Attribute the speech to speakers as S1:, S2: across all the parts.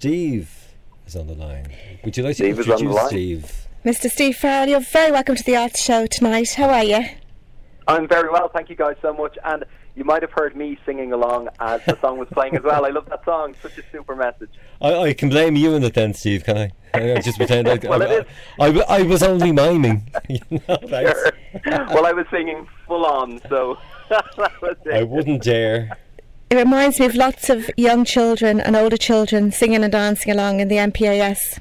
S1: Steve is on the line. Would you like to
S2: Steve is on the
S1: introduce
S2: line.
S1: Steve?
S3: Mr. Steve Farrell, you're very welcome to the Arts Show tonight. How are you?
S2: I'm very well, thank you guys so much. And you might have heard me singing along as the song was playing as well. I love that song, such a super message.
S1: I can blame you in it then, Steve, can I? I just pretend
S2: Well, it is.
S1: I was only miming. You know, thanks.
S2: Sure. Well, I was singing full on, so that was it.
S1: I wouldn't dare.
S3: It reminds me of lots of young children and older children singing and dancing along in the MPAS.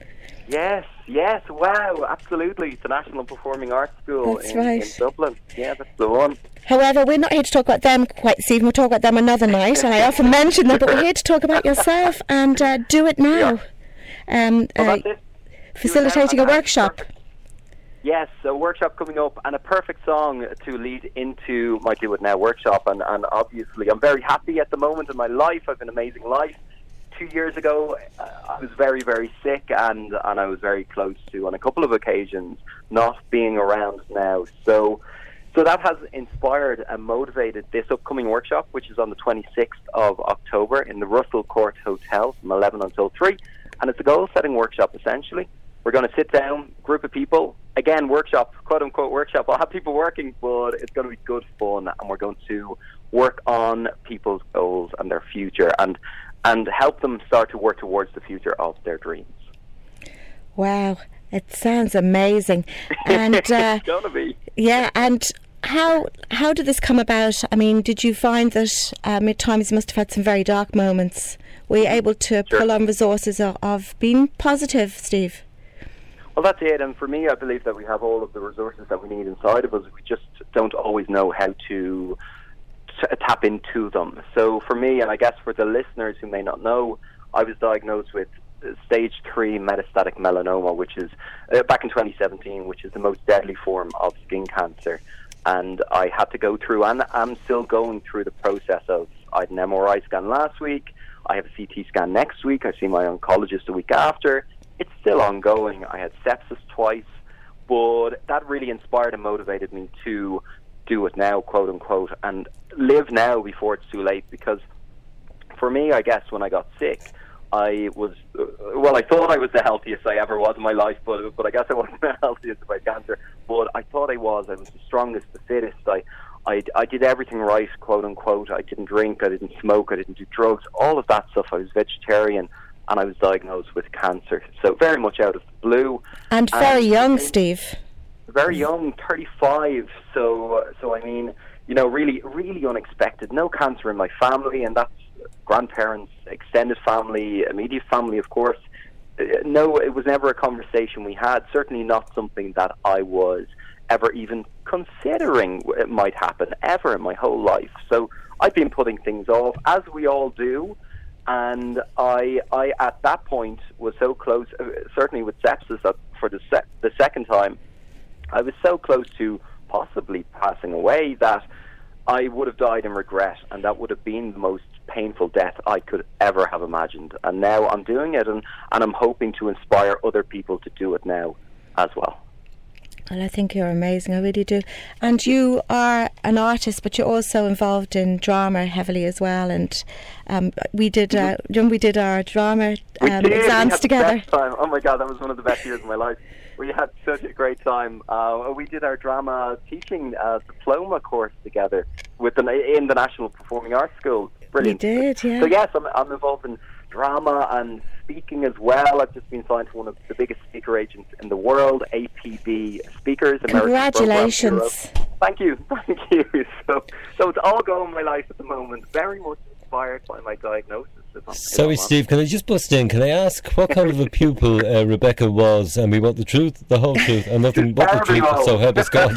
S2: Yes, wow, absolutely. It's the National Performing Arts School
S3: That's
S2: in
S3: right.
S2: Dublin. Yeah, that's the one.
S3: However, we're not here to talk about them quite, Stephen. We'll talk about them another night, and I often mention them, but we're here to talk about yourself and Do It Now.
S2: Well, that's it.
S3: Facilitating a workshop.
S2: Yes, a workshop coming up and a perfect song to lead into my Do It Now workshop. And obviously, I'm very happy at the moment in my life. I have an amazing life. 2 years ago, I was very, very sick, and I was very close to, on a couple of occasions, not being around now. So that has inspired and motivated this upcoming workshop, which is on the 26th of October in the Russell Court Hotel from 11 until 3. And it's a goal-setting workshop, essentially. We're going to sit down, group of people, again, workshop, quote-unquote workshop. I'll have people working, but it's going to be good fun, and we're going to work on people's goals and their future and help them start to work towards the future of their dreams.
S3: Wow, it sounds amazing. And
S2: It's going to be.
S3: yeah, and how did this come about? I mean, did you find that at times you must have had some very dark moments? Were you able to
S2: Sure.
S3: pull on resources of being positive, Steve?
S2: Well, that's it. And for me, I believe that we have all of the resources that we need inside of us. We just don't always know how to tap into them. So for me, and I guess for the listeners who may not know, I was diagnosed with stage 3 metastatic melanoma, which is back in 2017, which is the most deadly form of skin cancer. And I had to go through, and I'm still going through the process of, I had an MRI scan last week, I have a CT scan next week, I see my oncologist the week after. It's still ongoing. I had sepsis twice, but that really inspired and motivated me to do it now, quote unquote, and live now before it's too late. Because for me, I guess when I got sick, I was, I thought I was the healthiest I ever was in my life, but I guess I wasn't the healthiest about cancer. But I thought I was the strongest, the fittest. I did everything right, quote unquote. I didn't drink, I didn't smoke, I didn't do drugs, all of that stuff. I was vegetarian, and I was diagnosed with cancer. So very much out of the blue.
S3: And very young, Steve.
S2: Very young, 35. So I mean, you know, really, really unexpected. No cancer in my family, and that's grandparents, extended family, immediate family, of course. No, it was never a conversation we had. Certainly not something that I was ever even considering it might happen ever in my whole life. So I've been putting things off, as we all do. And I at that point was so close, certainly with sepsis for the second time, I was so close to possibly passing away that I would have died in regret, and that would have been the most painful death I could ever have imagined. And now I'm doing it, and I'm hoping to inspire other people to do it now as well.
S3: Well, I think you're amazing, I really do. And you are an artist, but you're also involved in drama heavily as well. And we did our drama exams together.
S2: Best time. Oh my God, that was one of the best years of my life. We had such a great time. We did our drama teaching diploma course together in the National Performing Arts School. Brilliant.
S3: We did, yeah.
S2: So yes, I'm involved in drama and speaking as well. I've just been signed to one of the biggest speaker agents in the world, APB Speakers.
S3: Congratulations.
S2: Thank you. So it's all going in my life at the moment. Very much inspired by my diagnosis.
S1: Sorry, Steve, can I just bust in? Can I ask what kind of a pupil Rebecca was? And we want the truth, the whole truth, and nothing but the truth, so help us God.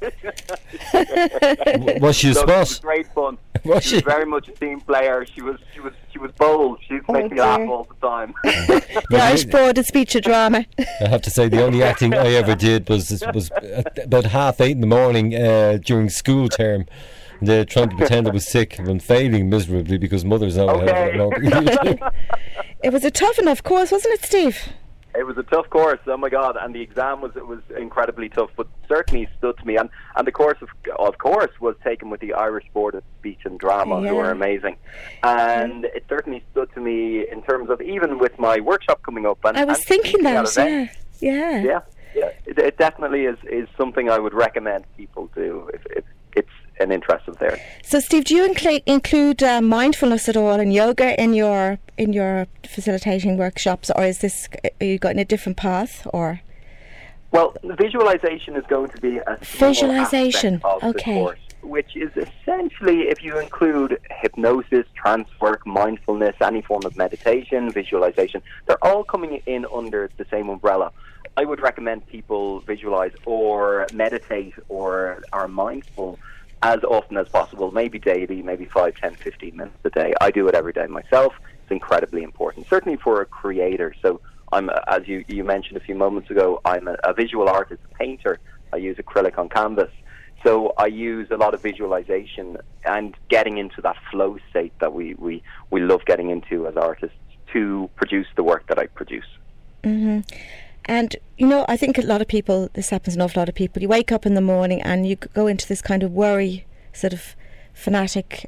S1: Was she a spot?
S2: It was great fun.
S1: Was
S2: she was very much a team player. She was bold. She used to make me laugh all the time.
S3: The Irish Broad and Speech of Drama.
S1: I have to say, the only acting I ever did was about 8:30 in the morning during school term. Trying to pretend I was sick and failing miserably because mothers know how.
S3: It was a tough enough course, wasn't it, Steve?
S2: It was a tough course, oh my God, and the exam was incredibly tough, but certainly stood to me. And the course, of course, was taken with the Irish Board of Speech and Drama, who are amazing. And it certainly stood to me in terms of, even with my workshop coming up. And,
S3: I was thinking that,
S2: Yeah. It definitely is something I would recommend people do if it's an interest of theirs.
S3: So, Steve, do you include mindfulness at all and yoga in your facilitating workshops, or are you going a different path, or?
S2: Well, visualization is going to be a
S3: visualization
S2: aspect of the course, which is essentially, if you include hypnosis, trance work, mindfulness, any form of meditation, visualization, they're all coming in under the same umbrella. I would recommend people visualize or meditate or are mindful as often as possible, maybe daily, maybe 5, 10, 15 minutes a day. I do it every day myself. It's incredibly important, certainly for a creator. So I'm, as you mentioned a few moments ago, I'm a visual artist, a painter. I use acrylic on canvas. So I use a lot of visualization and getting into that flow state that we love getting into as artists to produce the work that I produce.
S3: Mm-hmm. And, you know, I think a lot of people, this happens to an awful lot of people, you wake up in the morning and you go into this kind of worry, sort of fanatic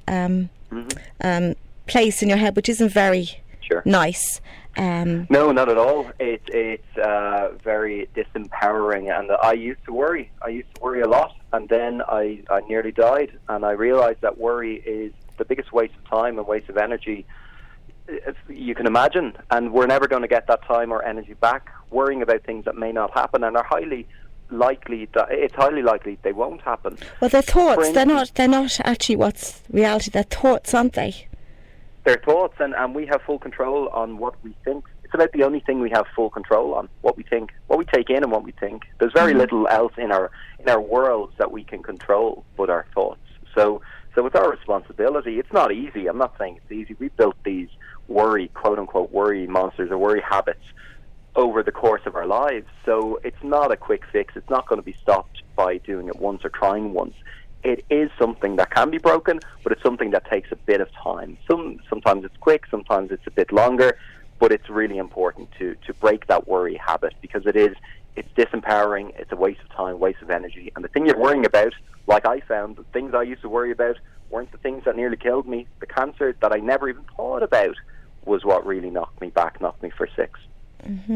S3: place in your head, which isn't very nice.
S2: No, not at all. It's very disempowering, and I used to worry. I used to worry a lot, and then I nearly died, and I realised that worry is the biggest waste of time and waste of energy you can imagine, and we're never going to get that time or energy back worrying about things that may not happen and are highly likely they won't happen.
S3: Well, they're thoughts. They're not actually what's reality. They're thoughts, aren't they?
S2: They're thoughts, and we have full control on what we think. It's about the only thing we have full control on, what we think, what we take in and what we think. There's very little else in our worlds that we can control but our thoughts. So it's our responsibility. It's not easy. I'm not saying it's easy. We built these worry, quote-unquote, worry monsters or worry habits over the course of our lives. So it's not a quick fix. It's not going to be stopped by doing it once or trying once. It is something that can be broken, but it's something that takes a bit of time. Sometimes it's quick, sometimes it's a bit longer, but it's really important to break that worry habit, because it's disempowering, it's a waste of time, waste of energy. And the thing you're worrying about, like I found, the things I used to worry about weren't the things that nearly killed me. The cancer that I never even thought about was what really knocked me for 6.
S3: Mm-hmm.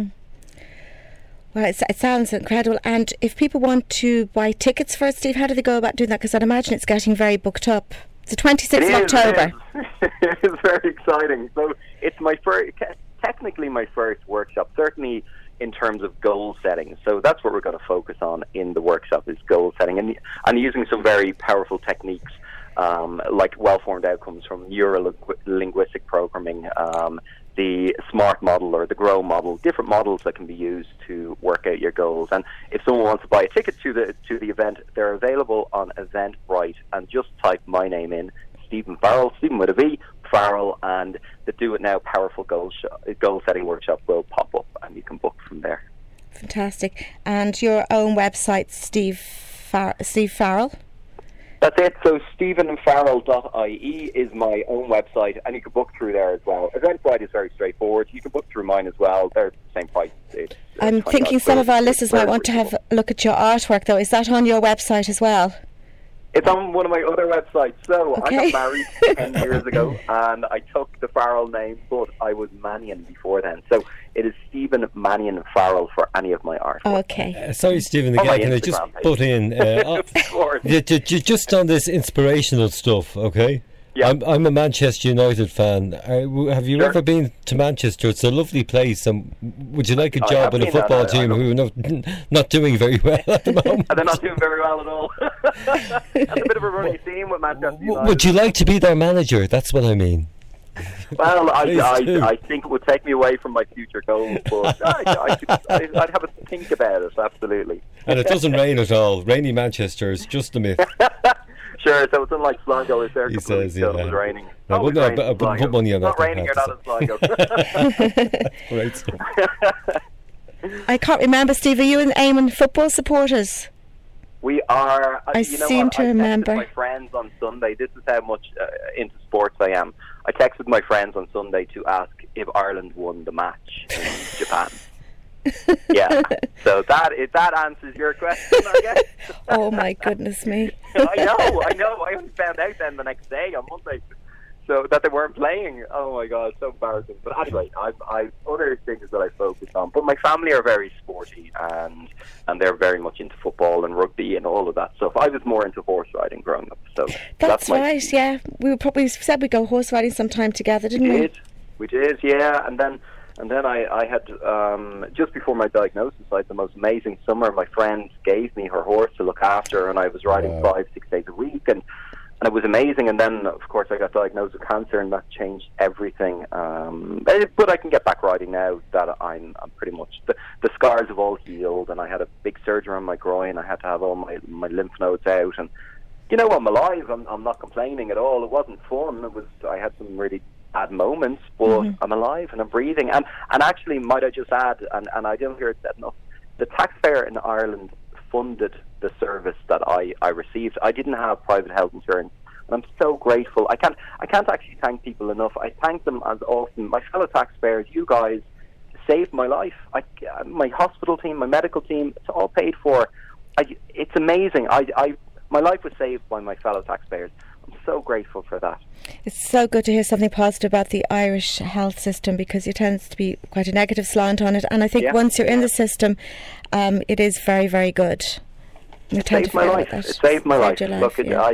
S3: Well, it sounds incredible. And if people want to buy tickets for it, Steve, how do they go about doing that? Because I'd imagine it's getting very booked up. It's the 26th of October.
S2: It's very exciting. So it's technically my first workshop, certainly in terms of goal setting. So that's what we're going to focus on in the workshop, is goal setting, and using some very powerful techniques like well-formed outcomes from neuro-linguistic programming, the SMART model or the GROW model, different models that can be used to work out your goals. And if someone wants to buy a ticket to the event, they're available on Eventbrite, and just type my name in, Stephen Farrell, Stephen with a V, Farrell, and the Do It Now Powerful Goal Setting Workshop will pop up, and you can book from there.
S3: Fantastic. And your own website, Steve Farrell?
S2: That's it. So stephenfarrell.ie is my own website, and you can book through there as well. Eventbrite is very straightforward. You can book through mine as well. They're the same price.
S3: I'm thinking some of our listeners might want to have a look at your artwork, though. Is that on your website as well?
S2: It's on one of my other websites. So I got married 10 years ago, and I took the Farrell name, but I was Mannion before then. So it is Stephen Mannion Farrell for any of my art.
S3: Okay.
S1: Sorry, Stephen, again, can I just put in... just on this inspirational stuff, okay?
S2: Yeah.
S1: I'm a Manchester United fan. Have you ever been to Manchester? It's a lovely place. And would you like a job in a football team who are not doing very well at the moment?
S2: They're not doing very well at all. That's a bit of a running theme with Manchester United.
S1: Would you like to be their manager? That's what I mean.
S2: Well, I think it would take me away from my future goals, but I'd have a think about it, absolutely.
S1: And it doesn't rain at all. Rainy Manchester is just a myth.
S2: Sure, so it's unlike Sligo. It's there.
S1: He says, yeah.
S2: It was raining.
S1: I wouldn't put money on that.
S2: It's not raining, you're not in Sligo.
S1: Right.
S3: I can't remember, Steve. Are you and Eamon football supporters?
S2: We are.
S3: I seem to remember.
S2: I texted my friends on Sunday. This is how much into sports I am. I texted my friends on Sunday to ask if Ireland won the match in Japan. Yeah. So that answers your question, I guess.
S3: Oh my goodness me!
S2: I know. I only found out then the next day on Monday, so that they weren't playing. Oh my God, so embarrassing. But anyway, I've other things that I focus on. But my family are very sporty, and they're very much into football and rugby and all of that stuff. I was more into horse riding growing up. So
S3: that's right. Yeah, we probably said we'd go horse riding sometime together, didn't we?
S2: We did. Yeah, and then I had, just before my diagnosis, I had the most amazing summer. My friend gave me her horse to look after, and I was riding 5-6 days a week, and it was amazing. And then, of course, I got diagnosed with cancer, and that changed everything. But I can get back riding now that I'm pretty much, the scars have all healed, and I had a big surgery on my groin. I had to have all my lymph nodes out, and you know, I'm alive. I'm not complaining at all. It wasn't fun. I had some really bad moments, but I'm alive and I'm breathing. And actually, might I just add, and I don't hear it said enough, the taxpayer in Ireland funded the service that I received. I didn't have private health insurance, and I'm so grateful. I can't actually thank people enough. I thank them as often. My fellow taxpayers, you guys saved my life. My hospital team, my medical team, it's all paid for. It's amazing. My life was saved by my fellow taxpayers. I'm so grateful for that.
S3: It's so good to hear something positive about the Irish health system, because there tends to be quite a negative slant on it, and I think once you're in the system, it is very, very good.
S2: It saved my life. It saved my life. Look,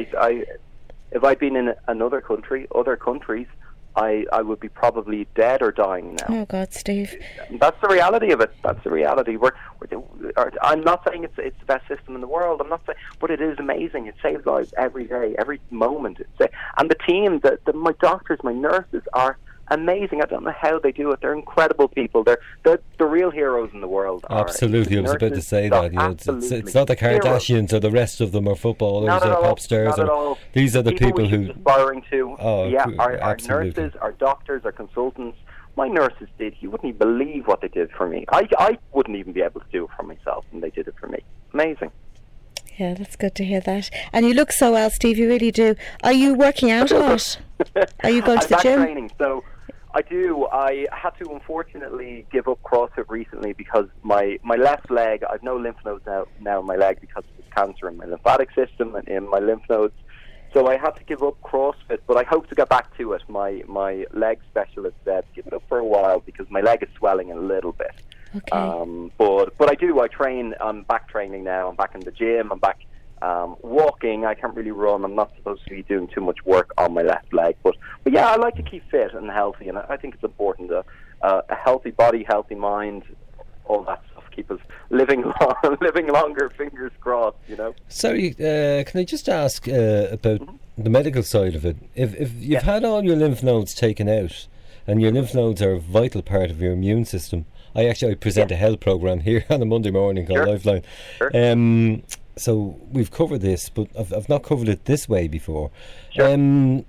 S2: if I'd been in other countries, I would be probably dead or dying now.
S3: Oh God, Steve.
S2: That's the reality of it. That's the reality. I'm not saying it's the best system in the world. I'm not saying, but it is amazing. It saves lives every day, every moment. And the team, my doctors, my nurses are amazing. I don't know how they do it. They're incredible people. They're the real heroes in the world.
S1: Absolutely, I was about to say that. You know, it's not the Kardashians or the rest of them or footballers or pop stars.
S2: Not at all.
S1: These are the people who
S2: aspiring to. Our
S1: absolutely.
S2: nurses, our doctors, our consultants. My nurses did. You wouldn't even believe what they did for me. I wouldn't even be able to do it for myself, and they did it for me. Amazing.
S3: Yeah, that's good to hear that. And you look so well, Steve. You really do. Are you working out a lot? Are you going to the gym?
S2: Training, so I do. I had to unfortunately give up CrossFit recently because my left leg, I've no lymph nodes now in my leg because of this cancer in my lymphatic system and in my lymph nodes. So I had to give up CrossFit, but I hope to get back to it. My leg specialist said give it up for a while because my leg is swelling a little bit.
S3: Okay.
S2: But I do. I train. I'm back training now. I'm back in the gym. I'm back walking. I can't really run. I'm not supposed to be doing too much work on my left leg. But yeah, I like to keep fit and healthy, and I think it's important. A healthy body, healthy mind, all that stuff. Keep us living longer. Fingers crossed. You know.
S1: Sorry, can I just ask about the medical side of it? If you've had all your lymph nodes taken out, and your lymph nodes are a vital part of your immune system. I present a health program here on a Monday morning called Lifeline.
S2: Sure.
S1: So we've covered this, but I've not covered it this way before.
S2: Sure.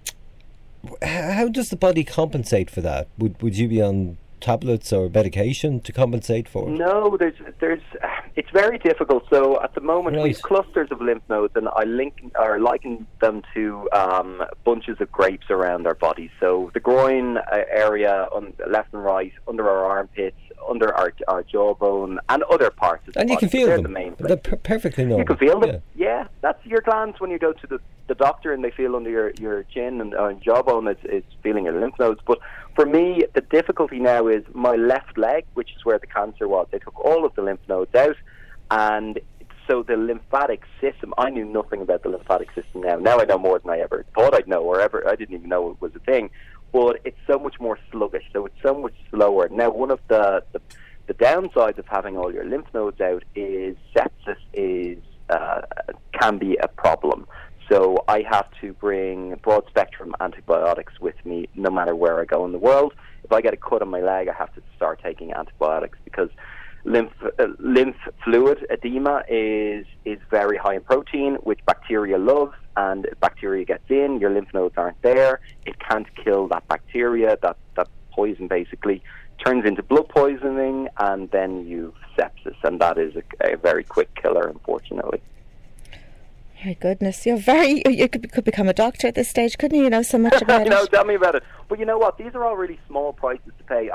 S1: How does the body compensate for that? Would you be on tablets or medication to compensate for it?
S2: No, it's very difficult. So at the moment, we have clusters of lymph nodes, and I liken them to bunches of grapes around our body. So the groin area, on left and right, under our armpits, under our jawbone, and other parts of the body.
S1: And you can feel them.
S2: The main
S1: They're perfectly normal.
S2: You can feel them. Yeah, that's your glands when you go to the doctor, and they feel under your chin and jawbone. It's feeling your lymph nodes. But for me, the difficulty now is my left leg, which is where the cancer was. They took all of the lymph nodes out, and so the lymphatic system, I knew nothing about the lymphatic system now. Now I know more than I ever thought I'd know, I didn't even know it was a thing. But it's so much more sluggish, so it's so much slower. Now, one of the downsides of having all your lymph nodes out is sepsis can be a problem. So I have to bring broad-spectrum antibiotics with me no matter where I go in the world. If I get a cut on my leg, I have to start taking antibiotics because lymph fluid edema is very high in protein, which bacteria loves, and if bacteria gets in, your lymph nodes aren't there, it can't kill that bacteria, that poison basically turns into blood poisoning, and then you've sepsis, and that is a very quick killer, unfortunately.
S3: My goodness, you could become a doctor at this stage, couldn't you? You know so much about it.
S2: No, tell me about it. But you know what? These are all really small prices to pay.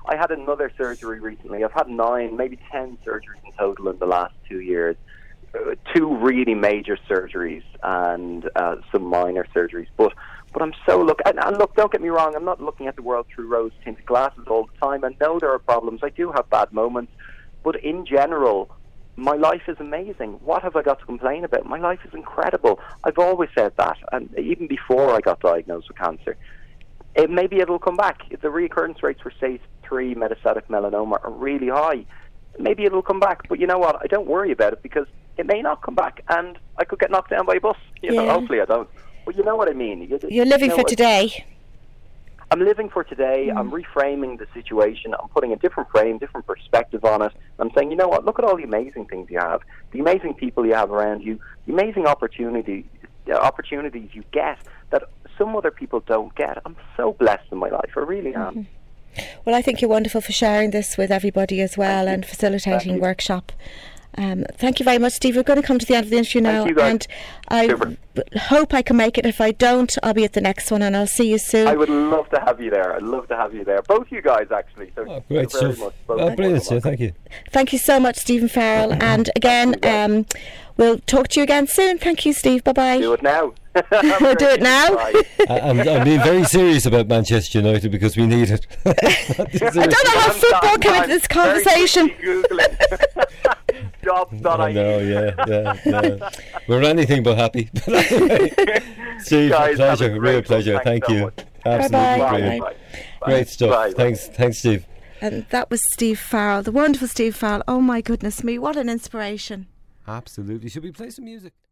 S2: I had another surgery recently. I've had 9, maybe 10 surgeries in total in the last 2 years. 2 really major surgeries and some minor surgeries. But I'm so look, and look, don't get me wrong, I'm not looking at the world through rose-tinted glasses all the time. I know there are problems. I do have bad moments. But in general, my life is amazing. What have I got to complain about? My life is incredible. I've always said that, and even before I got diagnosed with cancer. Maybe it'll come back. If the reoccurrence rates for stage 3 metastatic melanoma are really high, maybe it'll come back. But you know what? I don't worry about it because it may not come back, and I could get knocked down by a bus. You know, hopefully I don't. But you know what I mean.
S3: You're living for today.
S2: I'm living for today. I'm reframing the situation. I'm putting a different frame, different perspective on it. I'm saying, you know what? Look at all the amazing things you have, the amazing people you have around you, the amazing opportunities you get that some other people don't get. I'm so blessed in my life. I really am.
S3: Well, I think you're wonderful for sharing this with everybody as well and facilitating workshop. Thank you very much, Steve. We're going to come to the end of the interview now, and I hope I can make it. If I don't, I'll be at the next one, and I'll see you soon.
S2: I would love to have you there. I'd love to have you there. Both you guys, actually. So
S1: great stuff. Brilliant stuff. Thank you.
S3: Thank you so much, Stephen Farrell. And again, we'll talk to you again soon. Thank you, Steve. Bye-bye.
S2: Do it now.
S3: Do it now.
S1: I'm being very serious about Manchester United because we need it.
S3: I don't know how football came into this conversation.
S2: Jobs.ie.
S1: No, yeah. We're anything but happy. But anyway, Steve, pleasure, real pleasure. Thank you. Absolutely brilliant. Great stuff. Thanks, Steve.
S3: And that was Steve Farrell, the wonderful Steve Farrell. Oh my goodness me, what an inspiration.
S1: Absolutely. Should we play some music?